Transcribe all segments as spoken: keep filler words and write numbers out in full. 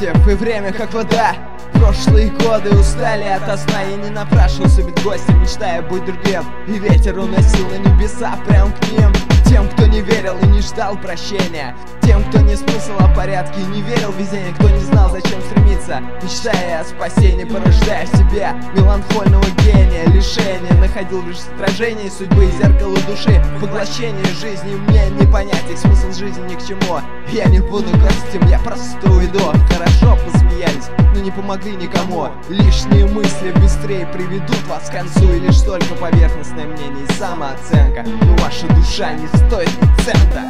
напротив, и время как вода. Прошлые годы устали ото сна. Я не напрашивался быть гостем, мечтая быть другим. И ветер уносил на небеса прям к ним. Тем, кто не верил и не ждал прощения. Тем, кто не смысл о порядке и не верил в везение. Кто не знал, зачем стремиться, мечтая о спасении, порождая в себе меланхольного гения. Лишения находил лишь в отражении судьбы и зеркало души. Поглощение жизни мне не понять, их смысл жизни ни к чему. Я не буду гостем, я просто уйду. Хорошо посмеялись, но не помогли никому. Лишние мысли быстрее приведут вас к концу. И лишь только поверхностное мнение и самооценка. Но ваша душа не стоит ни цента.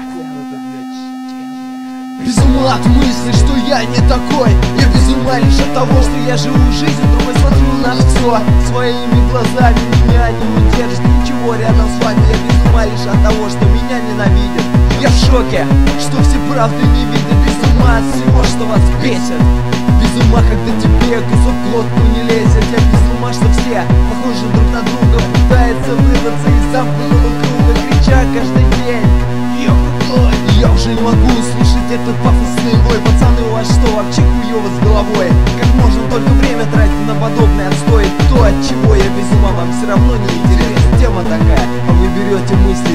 Без ума от мысли, что я не такой. Я без ума лишь от того, что я живу жизнь, другой смотрю на все своими глазами. Меня не удержит ничего рядом с вами. Я без ума лишь от того, что меня ненавидят. Я в шоке, что все правды не видят. Без ума от всего, что вас бесит. Без ума, когда тебе кусок в глотку не лезет. Я без ума, что все похожи друг на друга, пытаются вырваться из замкнутого круга, крича каждый день: я уже не могу слушать этот пафосный вой. Пацаны, у вас что, вообще хуёво с головой? Как можно только время тратить на подобный отстой? То, от чего я без ума, вам все равно не интересна. Тема такая, а вы берете мысли